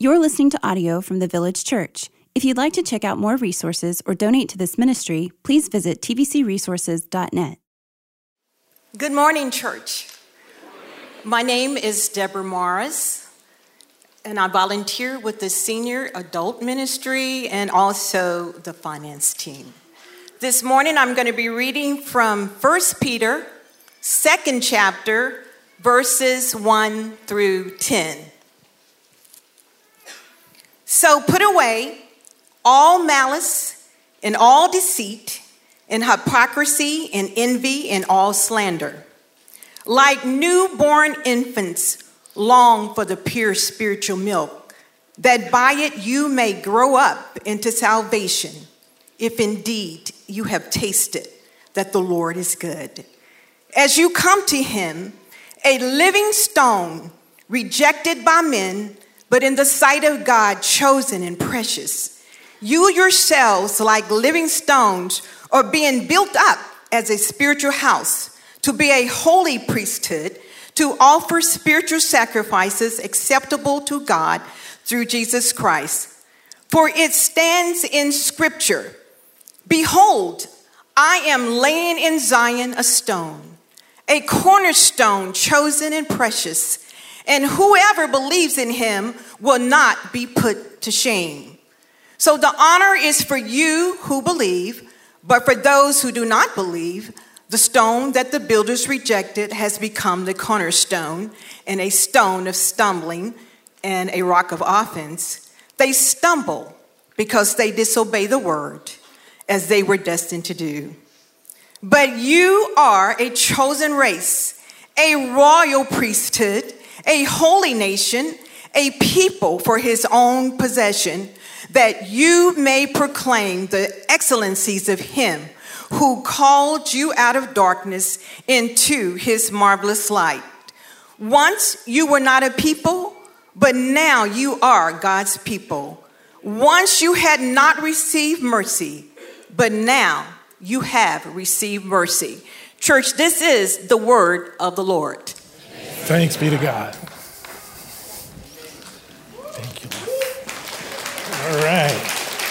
You're listening to audio from the Village Church. If you'd like to check out more resources or donate to this ministry, please visit tvcresources.net. Good morning, church. My name is Deborah Morris, and I volunteer with the Senior Adult Ministry and also the finance team. This morning, I'm going to be reading from 1 Peter, 2nd chapter, verses 1 through 10. So put away all malice and all deceit and hypocrisy and envy and all slander. Like newborn infants, long for the pure spiritual milk, that by it you may grow up into salvation, if indeed you have tasted that the Lord is good. As you come to him, a living stone, rejected by men, but in the sight of God, chosen and precious. You yourselves, like living stones, are being built up as a spiritual house, to be a holy priesthood, to offer spiritual sacrifices acceptable to God through Jesus Christ. For it stands in Scripture, behold, I am laying in Zion a stone, a cornerstone chosen and precious, and whoever believes in him will not be put to shame. So the honor is for you who believe, but for those who do not believe, the stone that the builders rejected has become the cornerstone, and a stone of stumbling and a rock of offense. They stumble because they disobey the word, as they were destined to do. But you are a chosen race, a royal priesthood, a holy nation, a people for his own possession, that you may proclaim the excellencies of him who called you out of darkness into his marvelous light. Once you were not a people, but now you are God's people. Once you had not received mercy, but now you have received mercy. Church, this is the word of the Lord. Thanks be to God. Thank you. All right.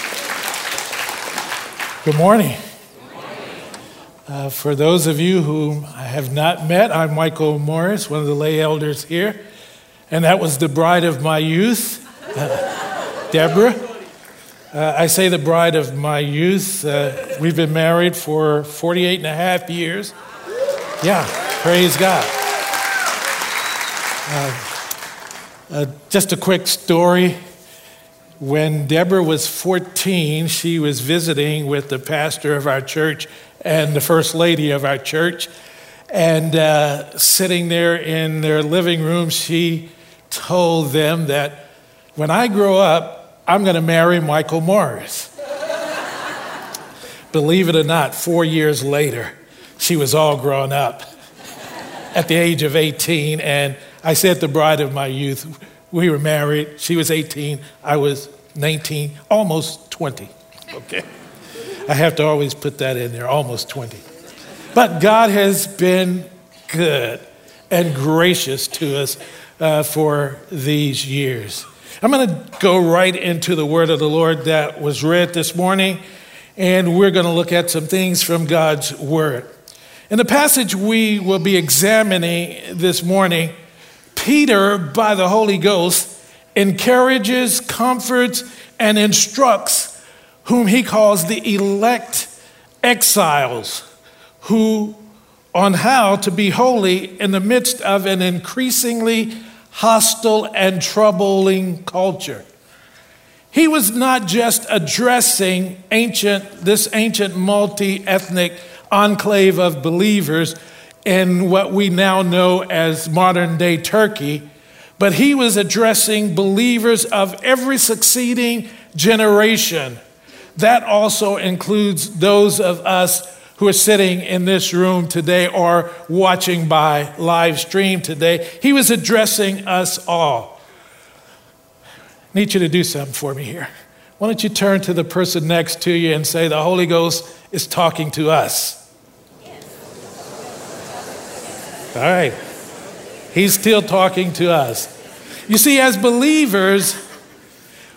Good morning. For those of you whom I have not met, I'm Michael Morris, one of the lay elders here. And that was the bride of my youth, Deborah. I say the bride of my youth. We've been married for 48 and a half years. Yeah, praise God. Just a quick story. When Deborah was 14, she was visiting with the pastor of our church and the first lady of our church. And sitting there in their living room, she told them that when I grow up, I'm going to marry Michael Morris. Believe it or not, 4 years later, she was all grown up at the age of 18. And I said the bride of my youth. We were married. She was 18. I was 19, almost 20. Okay. I have to always put that in there, almost 20. But God has been good and gracious to us for these years. I'm going to go right into the word of the Lord that was read this morning, and we're going to look at some things from God's word. In the passage we will be examining this morning, Peter, by the Holy Ghost, encourages, comforts, and instructs whom he calls the elect exiles, on how to be holy in the midst of an increasingly hostile and troubling culture. He was not just addressing this ancient multi-ethnic enclave of believers in what we now know as modern-day Turkey, but he was addressing believers of every succeeding generation. That also includes those of us who are sitting in this room today or watching by live stream today. He was addressing us all. I need you to do something for me here. Why don't you turn to the person next to you and say, the Holy Ghost is talking to us. All right. He's still talking to us. You see, as believers,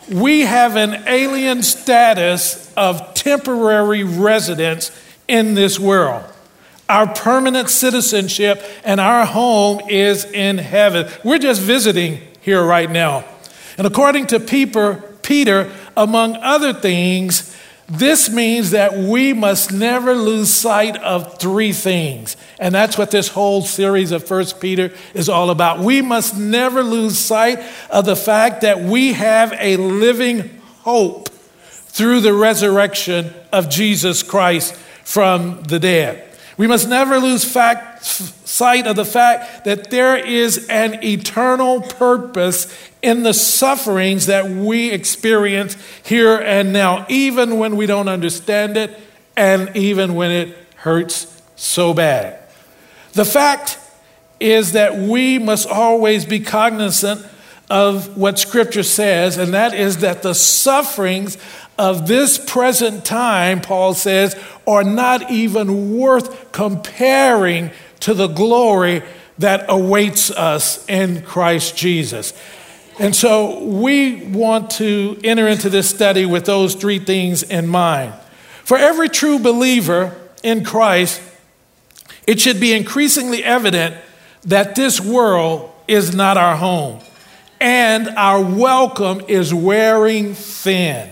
we have an alien status of temporary residence in this world. Our permanent citizenship and our home is in heaven. We're just visiting here right now. And according to Peter, among other things, this means that we must never lose sight of three things. And that's what this whole series of 1 Peter is all about. We must never lose sight of the fact that we have a living hope through the resurrection of Jesus Christ from the dead. We must never lose sight of the fact that there is an eternal purpose in the sufferings that we experience here and now, even when we don't understand it and even when it hurts so bad. The fact is that we must always be cognizant of what Scripture says, and that is that the sufferings of this present time, Paul says, are not even worth comparing to the glory that awaits us in Christ Jesus. And so we want to enter into this study with those three things in mind. For every true believer in Christ, it should be increasingly evident that this world is not our home, and our welcome is wearing thin.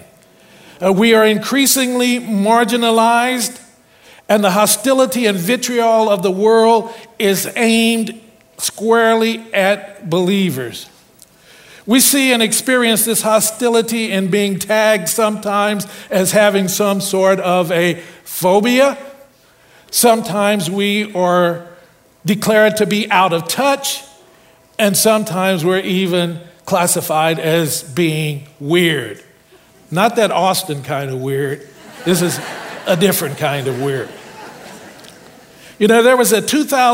We are increasingly marginalized, and the hostility and vitriol of the world is aimed squarely at believers. We see and experience this hostility in being tagged sometimes as having some sort of a phobia. Sometimes we are declared to be out of touch, and sometimes we're even classified as being weird. Not that Austin kind of weird. This is a different kind of weird. You know, there was a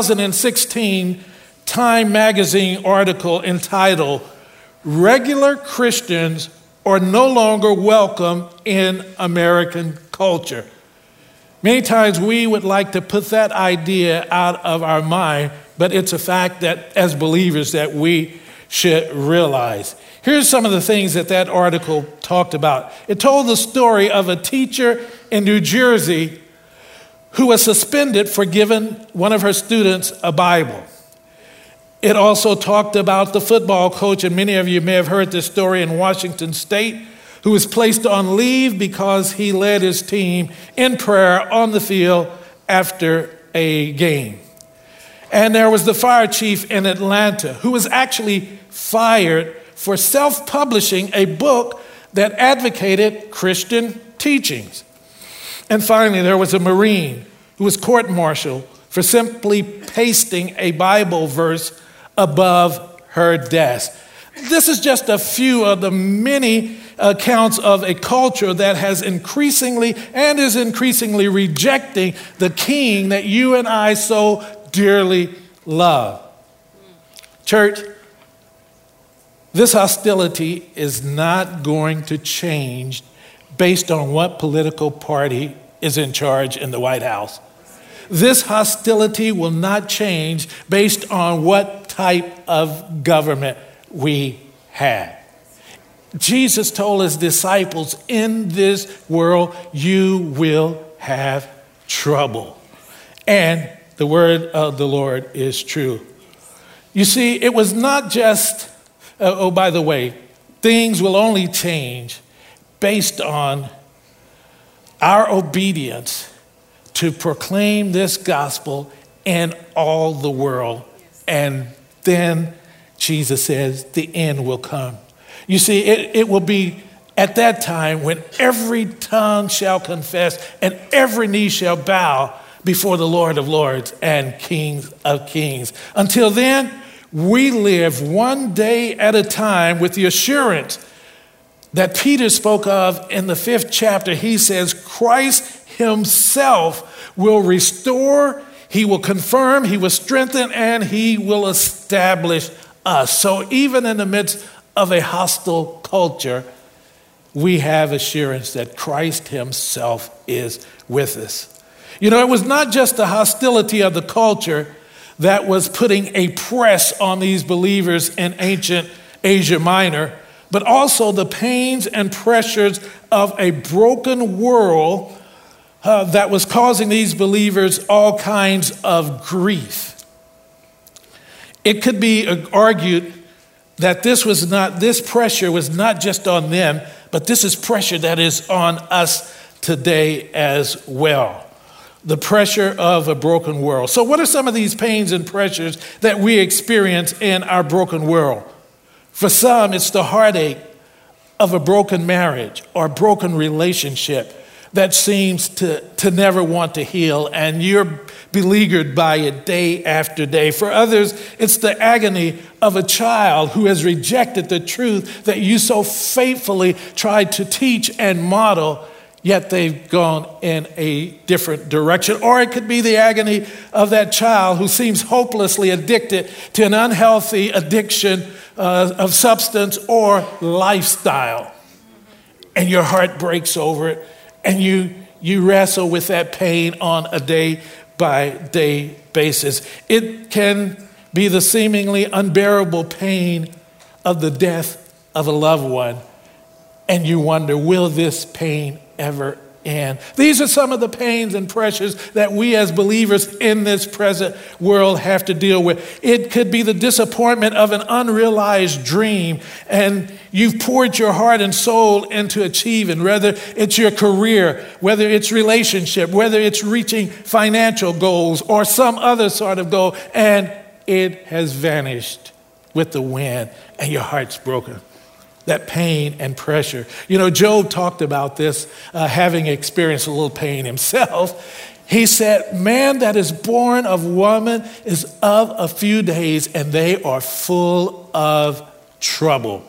2016 Time magazine article entitled, "Regular Christians Are No Longer Welcome in American Culture." Many times we would like to put that idea out of our mind, but it's a fact that as believers that we should realize. Here's some of the things that article talked about. It told the story of a teacher in New Jersey who was suspended for giving one of her students a Bible. It also talked about the football coach, and many of you may have heard this story in Washington State, who was placed on leave because he led his team in prayer on the field after a game. And there was the fire chief in Atlanta who was actually fired for self-publishing a book that advocated Christian teachings. And finally, there was a Marine who was court-martialed for simply pasting a Bible verse above her desk. This is just a few of the many accounts of a culture that has increasingly and is increasingly rejecting the King that you and I so dearly love. Church, this hostility is not going to change based on what political party is in charge in the White House. This hostility will not change based on what type of government we have. Jesus told his disciples, in this world you will have trouble. And the word of the Lord is true. You see, it was not just, by the way, things will only change based on our obedience to proclaim this gospel in all the world. And then Jesus says the end will come. You see, it will be at that time when every tongue shall confess and every knee shall bow before the Lord of Lords and King of Kings. Until then, we live one day at a time with the assurance that Peter spoke of in the 5th chapter. He says, Christ himself will restore, he will confirm, he will strengthen, and he will establish us. So even in the midst of a hostile culture, we have assurance that Christ himself is with us. You know, it was not just the hostility of the culture that was putting a press on these believers in ancient Asia Minor, but also the pains and pressures of a broken world that was causing these believers all kinds of grief. It could be argued that this pressure was not just on them, but this is pressure that is on us today as well. The pressure of a broken world. So what are some of these pains and pressures that we experience in our broken world? For some, it's the heartache of a broken marriage or broken relationship that seems to never want to heal, and you're beleaguered by it day after day. For others, it's the agony of a child who has rejected the truth that you so faithfully tried to teach and model, yet they've gone in a different direction. Or it could be the agony of that child who seems hopelessly addicted to an unhealthy addiction of substance or lifestyle. And your heart breaks over it, and you wrestle with that pain on a day-by-day basis. It can be the seemingly unbearable pain of the death of a loved one, and you wonder, will this pain ever end? These are some of the pains and pressures that we as believers in this present world have to deal with. It could be the disappointment of an unrealized dream, and you've poured your heart and soul into achieving, whether it's your career, whether it's relationship, whether it's reaching financial goals or some other sort of goal, and it has vanished with the wind, and your heart's broken. That pain and pressure. You know, Job talked about this, having experienced a little pain himself. He said, man that is born of woman is of a few days, and they are full of trouble.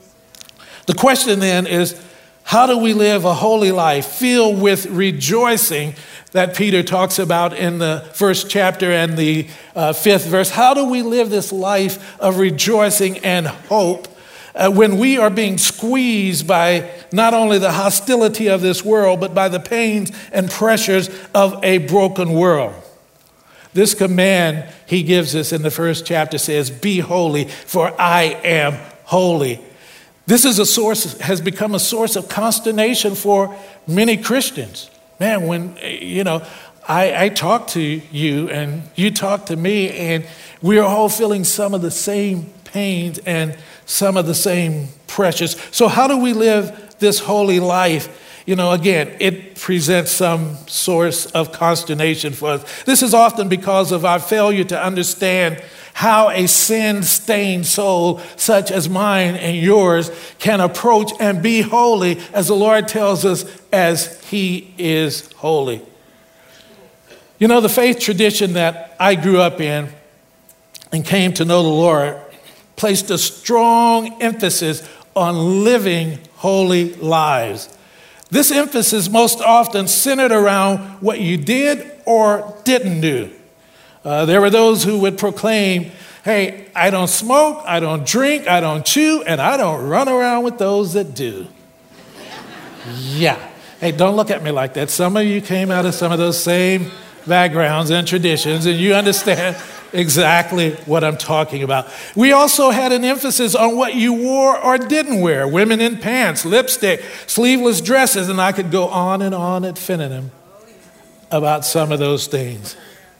The question then is, how do we live a holy life filled with rejoicing that Peter talks about in the first chapter and the fifth verse? How do we live this life of rejoicing and hope when we are being squeezed by not only the hostility of this world, but by the pains and pressures of a broken world? This command he gives us in the first chapter says, be holy, for I am holy. This has become a source of consternation for many Christians. Man, when, I talk to you and you talk to me, and we are all feeling some of the same pains and some of the same pressures. So how do we live this holy life? Again, it presents some source of consternation for us. This is often because of our failure to understand how a sin-stained soul such as mine and yours can approach and be holy, as the Lord tells us, as he is holy. The faith tradition that I grew up in and came to know the Lord placed a strong emphasis on living holy lives. This emphasis most often centered around what you did or didn't do. There were those who would proclaim, hey, I don't smoke, I don't drink, I don't chew, and I don't run around with those that do. Yeah. Hey, don't look at me like that. Some of you came out of some of those same backgrounds and traditions, and you understand exactly what I'm talking about. We also had an emphasis on what you wore or didn't wear. Women in pants, lipstick, sleeveless dresses, and I could go on and on ad infinitum about some of those things.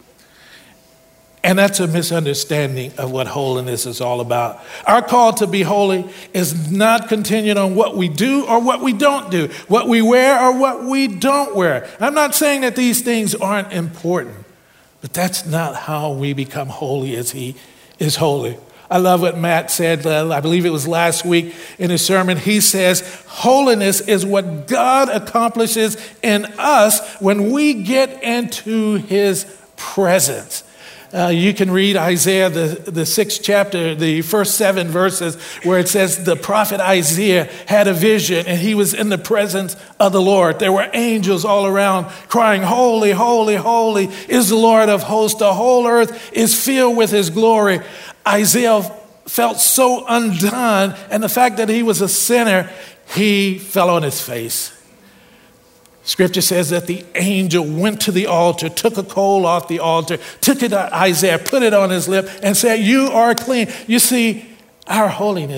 And that's a misunderstanding of what holiness is all about. Our call to be holy is not contingent on what we do or what we don't do, what we wear or what we don't wear. I'm not saying that these things aren't important, but that's not how we become holy as he is holy. I love what Matt said, I believe it was last week in his sermon. He says, holiness is what God accomplishes in us when we get into his presence. You can read Isaiah, the sixth chapter, the first 7 verses, where it says the prophet Isaiah had a vision and he was in the presence of the Lord. There were angels all around crying, holy, holy, holy is the Lord of hosts. The whole earth is filled with his glory. Isaiah felt so undone, and the fact that he was a sinner, he fell on his face. Scripture says that the angel went to the altar, took a coal off the altar, took it to Isaiah, put it on his lip, and said, you are clean. You see, our holiness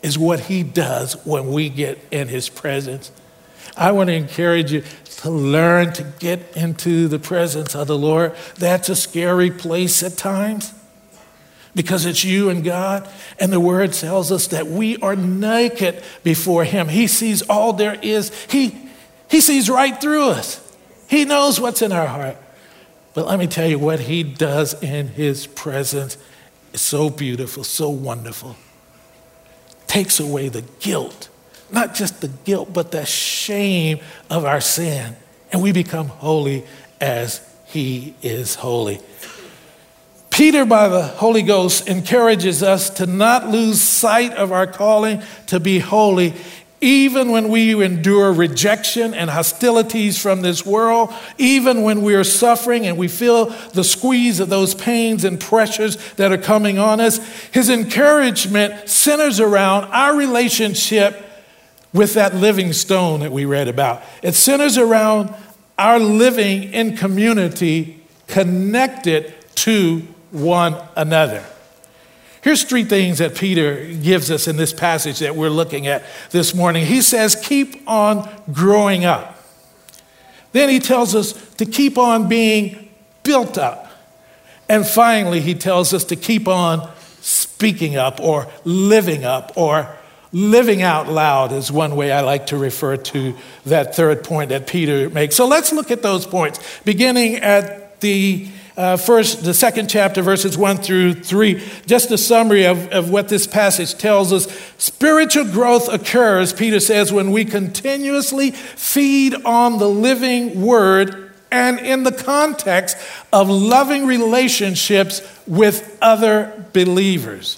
is what he does when we get in his presence. I want to encourage you to learn to get into the presence of the Lord. That's a scary place at times because it's you and God. And the word tells us that we are naked before him. He sees all there is. He sees right through us. He knows what's in our heart. But let me tell you, what he does in his presence is so beautiful, so wonderful. Takes away the guilt. Not just the guilt, but the shame of our sin. And we become holy as he is holy. Peter, by the Holy Ghost, encourages us to not lose sight of our calling to be holy, even when we endure rejection and hostilities from this world, even when we are suffering and we feel the squeeze of those pains and pressures that are coming on us. His encouragement centers around our relationship with that living stone that we read about. It centers around our living in community connected to one another. Here's three things that Peter gives us in this passage that we're looking at this morning. He says, keep on growing up. Then he tells us to keep on being built up. And finally, he tells us to keep on speaking up or living out loud is one way I like to refer to that third point that Peter makes. So let's look at those points, beginning at the second chapter, verses 1 through 3. Just a summary of what this passage tells us. Spiritual growth occurs, Peter says, when we continuously feed on the living word and in the context of loving relationships with other believers.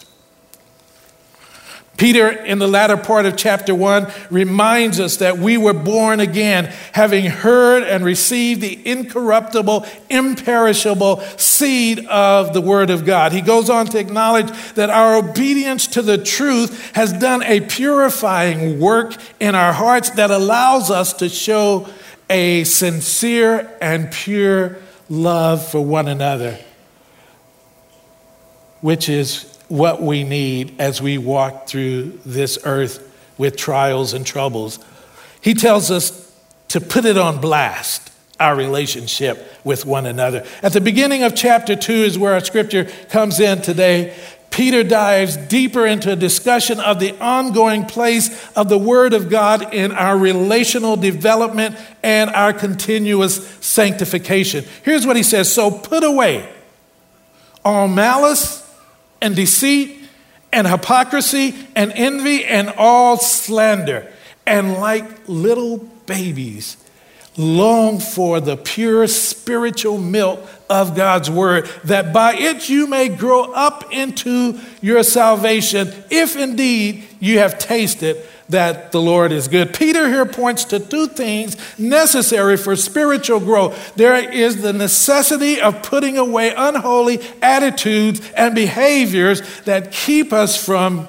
Peter, in the latter part of chapter 1, reminds us that we were born again, having heard and received the incorruptible, imperishable seed of the Word of God. He goes on to acknowledge that our obedience to the truth has done a purifying work in our hearts that allows us to show a sincere and pure love for one another, which is what we need as we walk through this earth with trials and troubles. He tells us to put it on blast, our relationship with one another. At the beginning of chapter 2 is where our scripture comes in today. Peter dives deeper into a discussion of the ongoing place of the Word of God in our relational development and our continuous sanctification. Here's what he says. So put away all malice and deceit and hypocrisy and envy and all slander. And like little babies, long for the pure spiritual milk of God's word, that by it you may grow up into your salvation, if indeed you have tasted that the Lord is good. Peter here points to two things necessary for spiritual growth. There is the necessity of putting away unholy attitudes and behaviors that keep us from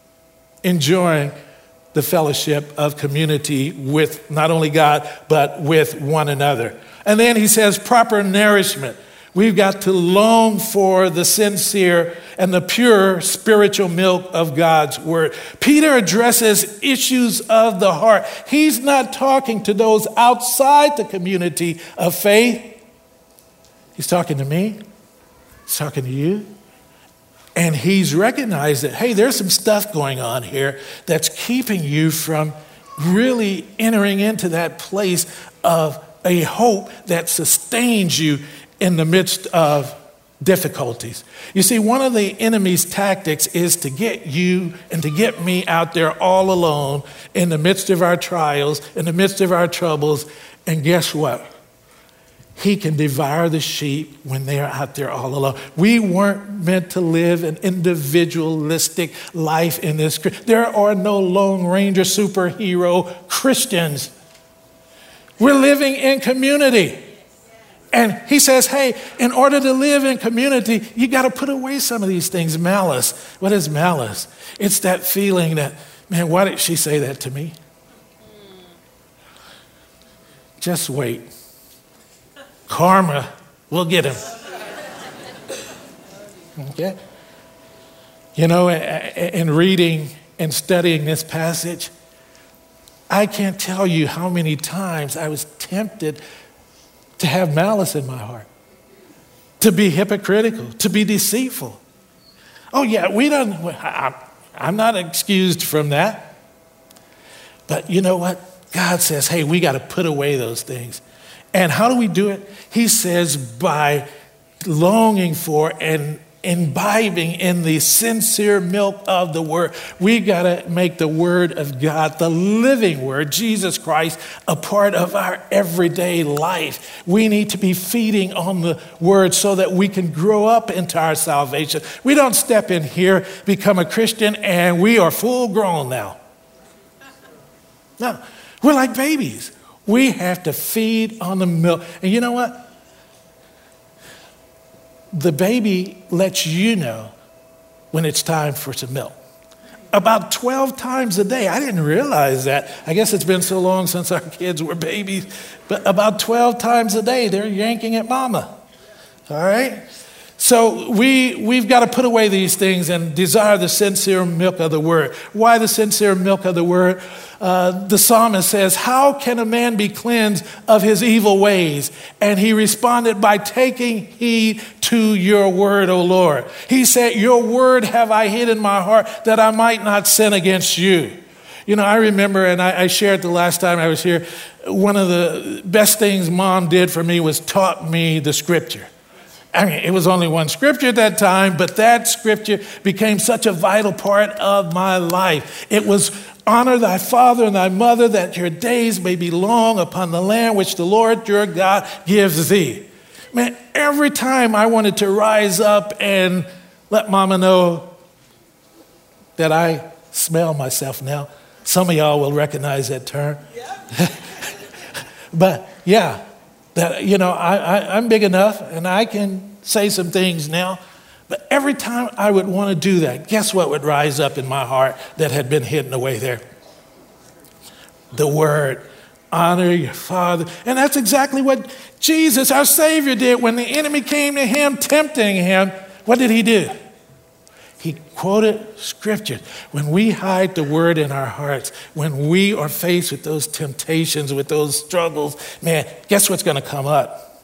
enjoying the fellowship of community with not only God, but with one another. And then he says proper nourishment. We've got to long for the sincere and the pure spiritual milk of God's word. Peter addresses issues of the heart. He's not talking to those outside the community of faith. He's talking to me. He's talking to you. And he's recognized that, hey, there's some stuff going on here that's keeping you from really entering into that place of a hope that sustains you in the midst of difficulties. You see, one of the enemy's tactics is to get you and to get me out there all alone in the midst of our trials, in the midst of our troubles. And guess what? He can devour the sheep when they're out there all alone. We weren't meant to live an individualistic life in this. There are no Lone Ranger superhero Christians. We're living in community. And he says, hey, in order to live in community, you got to put away some of these things. Malice. What is malice? It's that feeling that, man, why did she say that to me? Just wait. Karma will get him. Okay? You know, in reading and studying this passage, I can't tell you how many times I was tempted to have malice in my heart, to be hypocritical, to be deceitful. Oh yeah, I'm not excused from that. But you know what? God says, hey, we got to put away those things. And how do we do it? He says by longing for and imbibing in the sincere milk of the word. We got to make the word of God, the living word, Jesus Christ, a part of our everyday life. We need to be feeding on the word so that we can grow up into our salvation. We don't step in here, become a Christian, and we are full grown now. No, we're like babies. We have to feed on the milk. And you know what? The baby lets you know when it's time for some milk. About 12 times a day. I didn't realize that. I guess it's been so long since our kids were babies. But about 12 times a day, they're yanking at mama. All right? So we've got to put away these things and desire the sincere milk of the word. Why the sincere milk of the word? The psalmist says, how can a man be cleansed of his evil ways? And he responded by taking heed to your word, O Lord. He said, your word have I hid in my heart that I might not sin against you. You know, I remember, and I shared the last time I was here, one of the best things Mom did for me was taught me the scripture. I mean, it was only one scripture at that time, but that scripture became such a vital part of my life. It was, honor thy father and thy mother, that your days may be long upon the land which the Lord your God gives thee. Man, every time I wanted to rise up and let mama know that I smell myself now. Some of y'all will recognize that term. Yeah. But yeah. That, you know, I'm big enough and I can say some things now. But every time I would want to do that, guess what would rise up in my heart that had been hidden away there? The word. Honor your father. And that's exactly what Jesus, our Savior, did when the enemy came to him, tempting him. What did he do? He quoted scripture. When we hide the word in our hearts, when we are faced with those temptations, with those struggles, man, guess what's going to come up?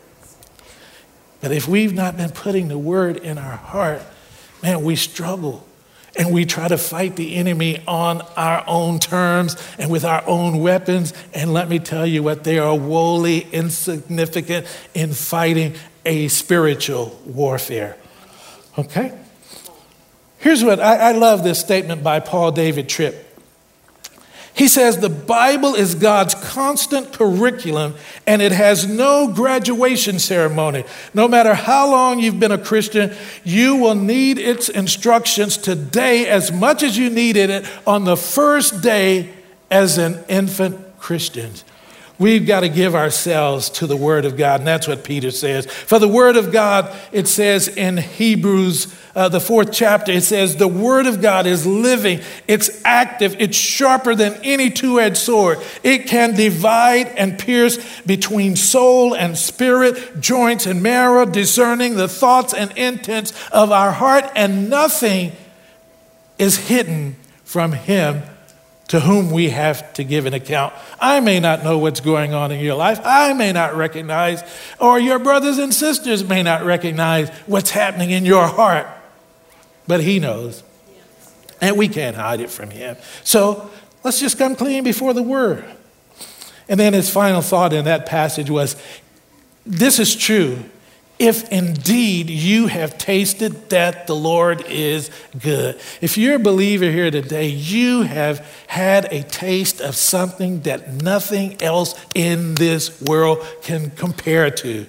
But if we've not been putting the word in our heart, man, we struggle. And we try to fight the enemy on our own terms and with our own weapons. And let me tell you what, they are woefully insignificant in fighting a spiritual warfare. Okay? Here's what, I love this statement by Paul David Tripp. He says, the Bible is God's constant curriculum and it has no graduation ceremony. No matter how long you've been a Christian, you will need its instructions today as much as you needed it on the first day as an infant Christian. We've got to give ourselves to the Word of God, and that's what Peter says. For the Word of God, it says in Hebrews, the 4th chapter, it says, the Word of God is living, it's active, it's sharper than any two-edged sword. It can divide and pierce between soul and spirit, joints and marrow, discerning the thoughts and intents of our heart, and nothing is hidden from Him to whom we have to give an account. I may not know what's going on in your life. I may not recognize, or your brothers and sisters may not recognize what's happening in your heart. But He knows. And we can't hide it from Him. So let's just come clean before the Word. And then his final thought in that passage was, this is true. If indeed you have tasted that the Lord is good. If you're a believer here today, you have had a taste of something that nothing else in this world can compare to.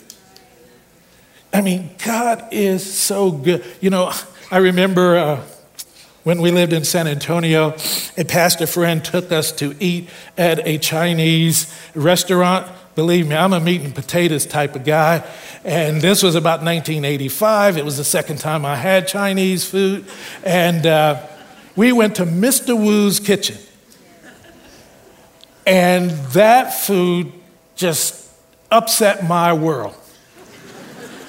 I mean, God is so good. You know, I remember when we lived in San Antonio, a pastor friend took us to eat at a Chinese restaurant. Believe me, I'm a meat and potatoes type of guy. And this was about 1985. It was the second time I had Chinese food. And we went to Mr. Wu's kitchen. And that food just upset my world.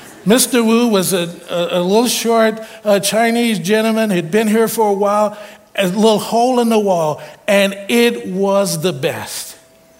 Mr. Wu was a little short Chinese gentleman. He'd been here for a while. a little hole in the wall, and it was the best.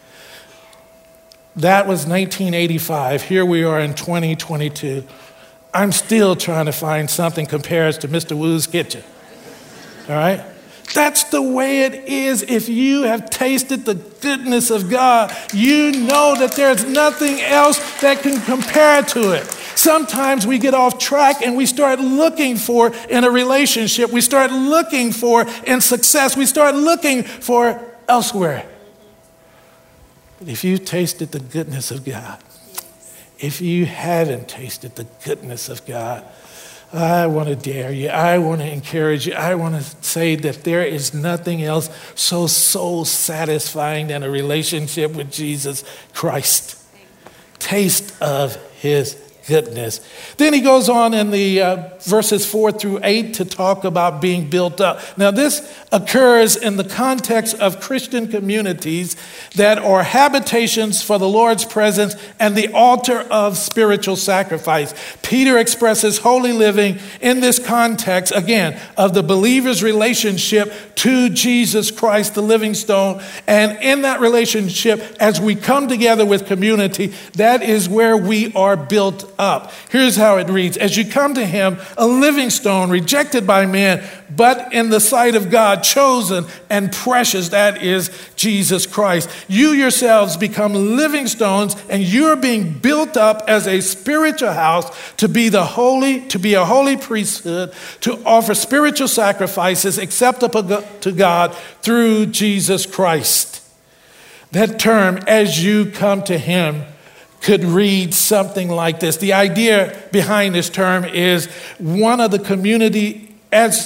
That was 1985. Here we are in 2022. I'm still trying to find something compares to Mr. Wu's kitchen. All right? That's the way it is. If you have tasted the goodness of God, you know that there's nothing else that can compare to it. Sometimes we get off track and we start looking for in a relationship. We start looking for in success. We start looking for elsewhere. But if you tasted the goodness of God, if you haven't tasted the goodness of God, I want to dare you. I want to encourage you. I want to say that there is nothing else so soul satisfying than a relationship with Jesus Christ. Taste of his goodness. Then he goes on in the verses 4-8 to talk about being built up. Now this occurs in the context of Christian communities that are habitations for the Lord's presence and the altar of spiritual sacrifice. Peter expresses holy living in this context, again, of the believer's relationship to Jesus Christ, the living stone. And in that relationship, as we come together with community, that is where we are built up. Here's how it reads. As you come to him, a living stone rejected by men, but in the sight of God, chosen and precious, that is Jesus Christ. You yourselves become living stones, and you're being built up as a spiritual house to be a holy priesthood, to offer spiritual sacrifices acceptable to God through Jesus Christ. That term, as you come to him, could read something like this. The idea behind this term is one of the community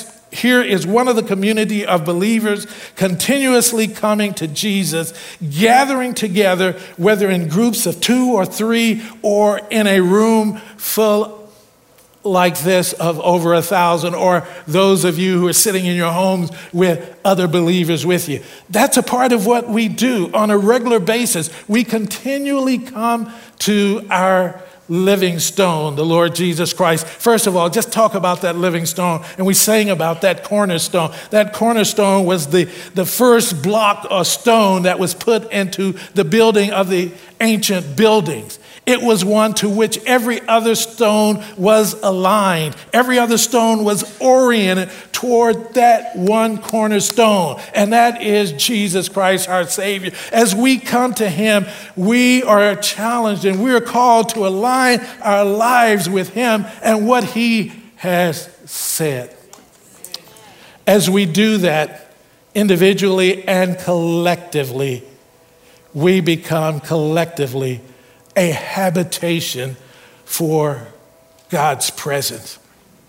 of believers continuously coming to Jesus, gathering together, whether in groups of 2 or 3 or in a room full like this of over 1,000, or those of you who are sitting in your homes with other believers with you. That's a part of what we do on a regular basis. We continually come to our living stone, the Lord Jesus Christ. First of all, just talk about that living stone. And we sang about that cornerstone. That cornerstone was the first block or stone that was put into the building of the ancient buildings. It was one to which every other stone was aligned. Every other stone was oriented toward that one cornerstone, and that is Jesus Christ, our Savior. As we come to him, we are challenged and we are called to align our lives with him and what he has said. As we do that individually and collectively, we become collectively a habitation for God's presence.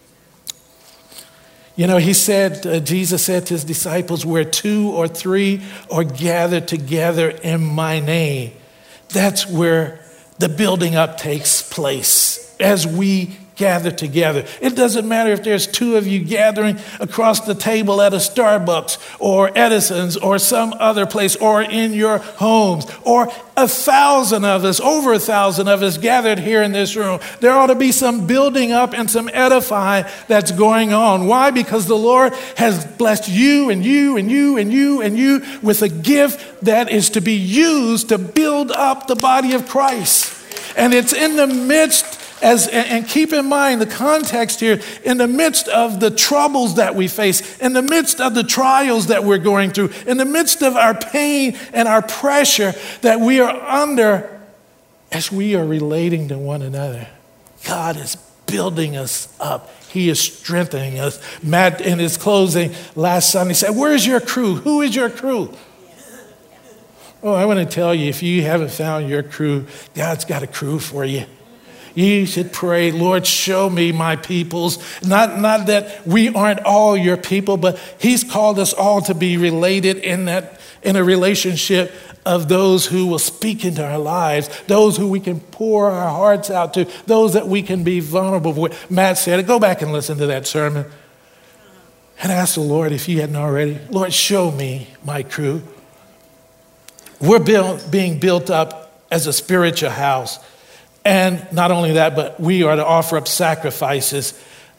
You know, Jesus said to his disciples, where 2 or 3 are gathered together in my name, that's where the building up takes place as we gather together. It doesn't matter if there's 2 of you gathering across the table at a Starbucks or Edison's or some other place, or in your homes, or 1,000 of us, over 1,000 of us gathered here in this room. There ought to be some building up and some edifying that's going on. Why? Because the Lord has blessed you and you and you and you and you with a gift that is to be used to build up the body of Christ. And it's in the midst, and keep in mind the context here, in the midst of the troubles that we face, in the midst of the trials that we're going through, in the midst of our pain and our pressure that we are under, as we are relating to one another, God is building us up. He is strengthening us. Matt, in his closing last Sunday, said, "Where's your crew? Who is your crew?" Oh, I want to tell you, if you haven't found your crew, God's got a crew for you. You should pray, Lord, show me my peoples. Not that we aren't all your people, but he's called us all to be related in a relationship of those who will speak into our lives, those who we can pour our hearts out to, those that we can be vulnerable with. Matt said it. Go back and listen to that sermon. And ask the Lord, if you hadn't already, Lord, show me my crew. We're being built up as a spiritual house. And not only that, but we are to offer up sacrifices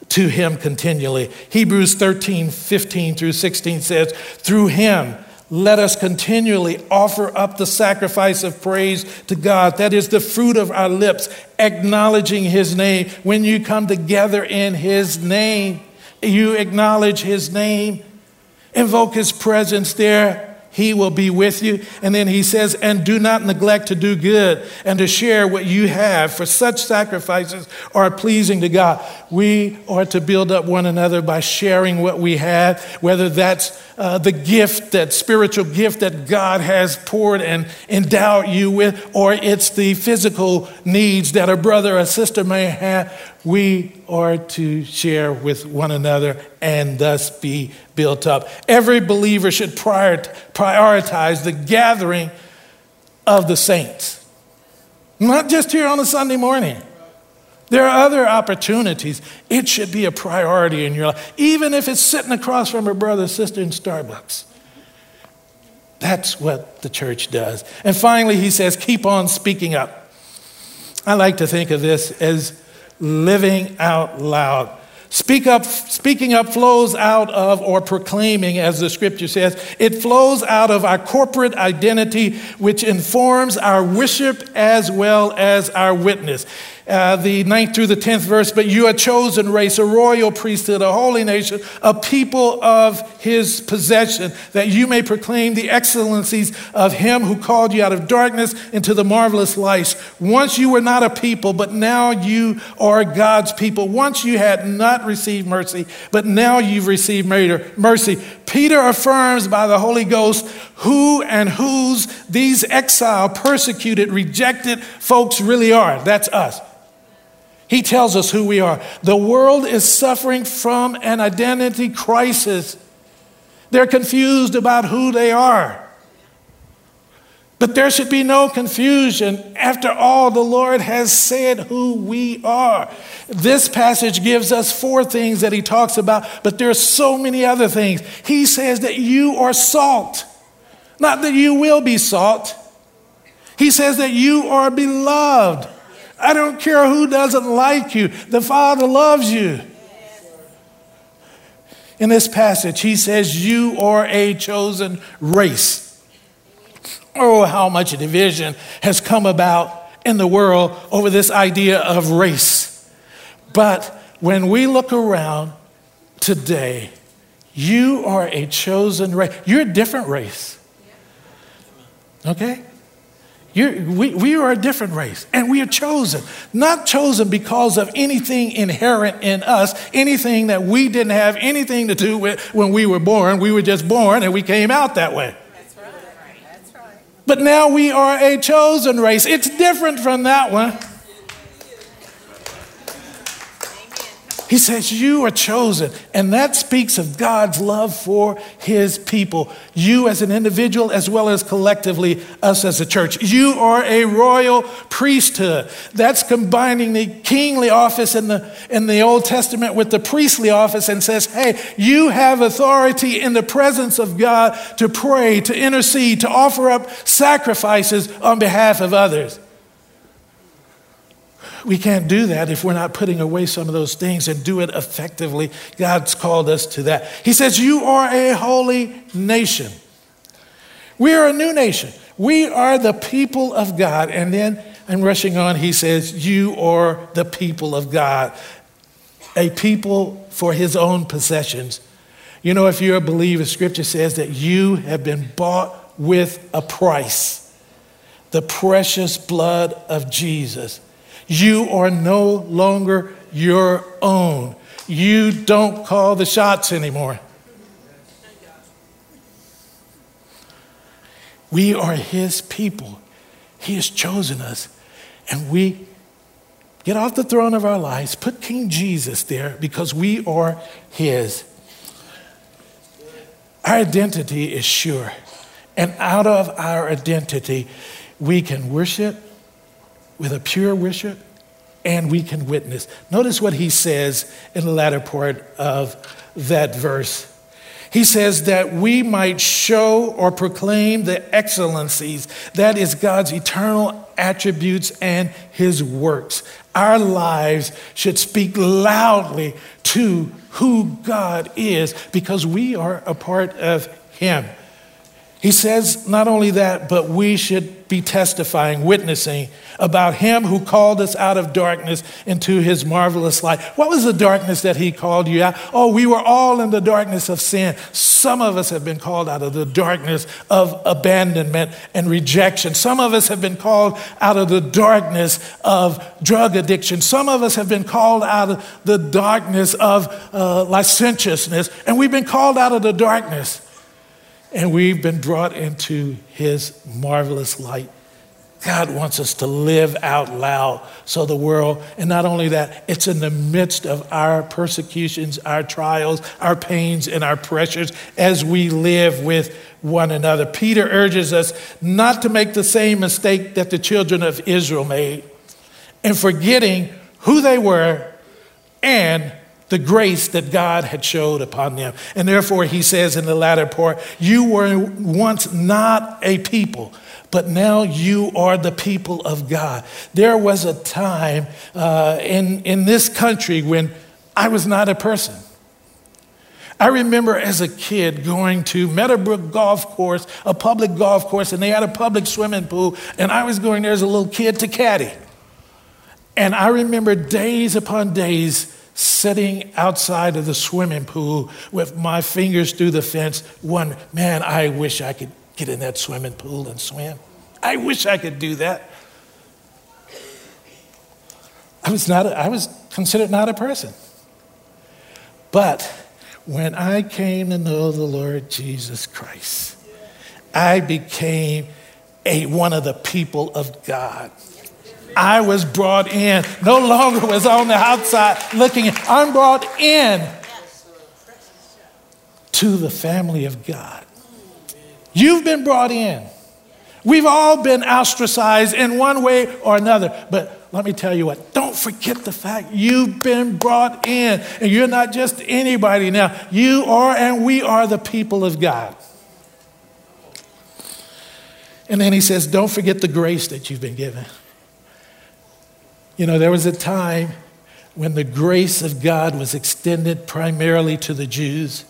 to him continually. Hebrews 13:15 through 16 says, through him, let us continually offer up the sacrifice of praise to God. That is the fruit of our lips, acknowledging his name. When you come together in his name, you acknowledge his name, invoke his presence there. He will be with you. And then he says, and do not neglect to do good and to share what you have, for such sacrifices are pleasing to God. We are to build up one another by sharing what we have, whether that's the gift, that spiritual gift that God has poured and endowed you with, or it's the physical needs that a brother or sister may have. We are to share with one another and thus be built up. Every believer should prioritize the gathering of the saints. Not just here on a Sunday morning. There are other opportunities. It should be a priority in your life, even if it's sitting across from a brother or sister in Starbucks. That's what the church does. And finally, he says, keep on speaking up. I like to think of this as living out loud. Speaking up flows out of, or proclaiming, as the scripture says, it flows out of our corporate identity, which informs our worship as well as our witness. The 9th through the 10th verse, but you are a chosen race, a royal priesthood, a holy nation, a people of his possession, that you may proclaim the excellencies of him who called you out of darkness into the marvelous light. Once you were not a people, but now you are God's people. Once you had not received mercy, but now you've received mercy. Peter affirms by the Holy Ghost who and whose these exiled, persecuted, rejected folks really are. That's us. He tells us who we are. The world is suffering from an identity crisis. They're confused about who they are. But there should be no confusion. After all, the Lord has said who we are. This passage gives us 4 things that he talks about, but there are so many other things. He says that you are salt, not that you will be salt. He says that you are beloved. I don't care who doesn't like you. The Father loves you. In this passage, he says you are a chosen race. Oh, how much division has come about in the world over this idea of race. But when we look around today, you are a chosen race. You're a different race. Okay? We are a different race, and we are chosen. Not chosen because of anything inherent in us, anything that we didn't have anything to do with when we were born. We were just born, and we came out that way. That's right. That's right. But now we are a chosen race. It's different from that one. He says you are chosen, and that speaks of God's love for his people. You as an individual as well as collectively us as a church. You are a royal priesthood. That's combining the kingly office in the Old Testament with the priestly office, and says, hey, you have authority in the presence of God to pray, to intercede, to offer up sacrifices on behalf of others. We can't do that if we're not putting away some of those things and do it effectively. God's called us to that. He says, you are a holy nation. We are a new nation. We are the people of God. And then, I'm rushing on, he says, you are the people of God, a people for his own possessions. You know, if you're a believer, scripture says that you have been bought with a price, the precious blood of Jesus. You are no longer your own. You don't call the shots anymore. We are his people. He has chosen us. And we get off the throne of our lives, put King Jesus there, because we are his. Our identity is sure. And out of our identity, we can worship with a pure worship, and we can witness. Notice what he says in the latter part of that verse. He says that we might show or proclaim the excellencies, that is God's eternal attributes and his works. Our lives should speak loudly to who God is because we are a part of him. He says not only that, but we should be testifying, witnessing about him who called us out of darkness into his marvelous light. What was the darkness that he called you out? Oh, we were all in the darkness of sin. Some of us have been called out of the darkness of abandonment and rejection. Some of us have been called out of the darkness of drug addiction. Some of us have been called out of the darkness of licentiousness. And we've been called out of the darkness. And we've been brought into his marvelous light. God wants us to live out loud so the world, and not only that, it's in the midst of our persecutions, our trials, our pains, and our pressures as we live with one another. Peter urges us not to make the same mistake that the children of Israel made in forgetting who they were and the grace that God had showed upon them. And therefore, he says in the latter part, you were once not a people, but now you are the people of God. There was a time in this country when I was not a person. I remember as a kid going to Meadowbrook Golf Course, a public golf course, and they had a public swimming pool, and I was going there as a little kid to caddy. And I remember days upon days sitting outside of the swimming pool with my fingers through the fence, wondering, man, I wish I could get in that swimming pool and swim. I wish I could do that. I was considered not a person. But when I came to know the Lord Jesus Christ, I became one of the people of God. I was brought in. No longer was on the outside looking in. I'm brought in to the family of God. You've been brought in. We've all been ostracized in one way or another. But let me tell you what, don't forget the fact you've been brought in. And you're not just anybody now. You are and we are the people of God. And then he says, don't forget the grace that you've been given. You know, there was a time when the grace of God was extended primarily to the Jews.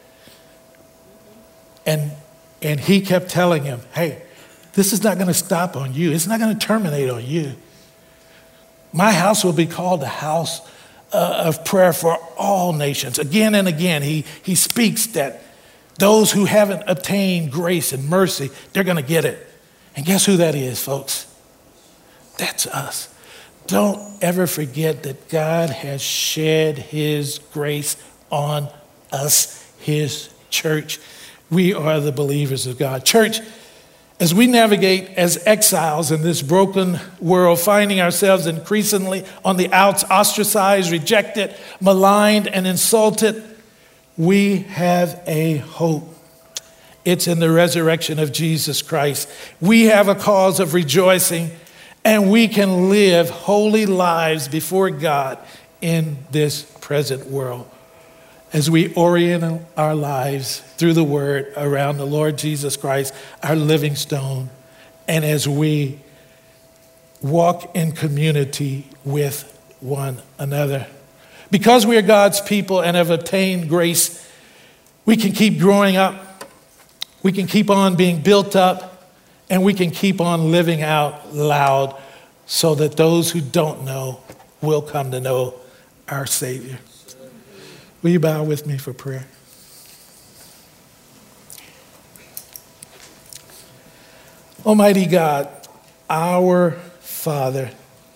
And he kept telling him, hey, this is not going to stop on you. It's not going to terminate on you. My house will be called a house of prayer for all nations. Again and again, he speaks that those who haven't obtained grace and mercy, they're going to get it. And guess who that is, folks? That's us. Don't ever forget that God has shed his grace on us, his church. We are the believers of God. Church, as we navigate as exiles in this broken world, finding ourselves increasingly on the outs, ostracized, rejected, maligned, and insulted, we have a hope. It's in the resurrection of Jesus Christ. We have a cause of rejoicing, and we can live holy lives before God in this present world as we orient our lives through the word around the Lord Jesus Christ, our living stone, and as we walk in community with one another. Because we are God's people and have obtained grace, we can keep growing up, we can keep on being built up, and we can keep on living out loud so that those who don't know will come to know our Savior. Will you bow with me for prayer? Almighty God, our Father,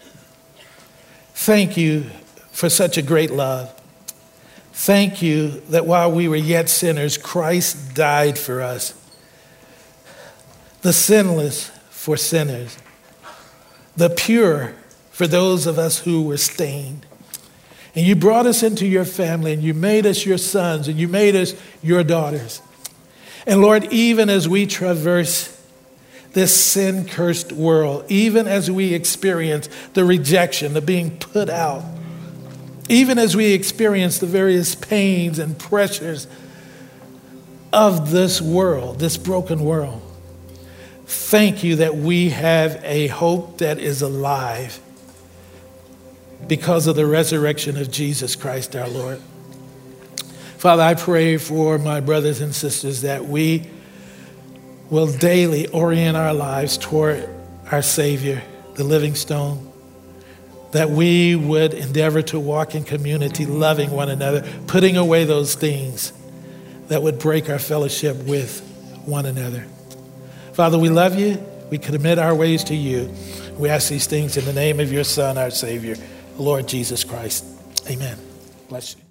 thank you for such a great love. Thank you that while we were yet sinners, Christ died for us. The sinless for sinners, the pure for those of us who were stained. And you brought us into your family, and you made us your sons, and you made us your daughters. And Lord, even as we traverse this sin-cursed world, even as we experience the rejection, the being put out, even as we experience the various pains and pressures of this world, this broken world, Thank you that we have a hope that is alive because of the resurrection of Jesus Christ our Lord. Father, I pray for my brothers and sisters that we will daily orient our lives toward our Savior, the living stone, that we would endeavor to walk in community, loving one another, putting away those things that would break our fellowship with one another. Father, we love you. We commit our ways to you. We ask these things in the name of your Son, our Savior, Lord Jesus Christ. Amen. Bless you.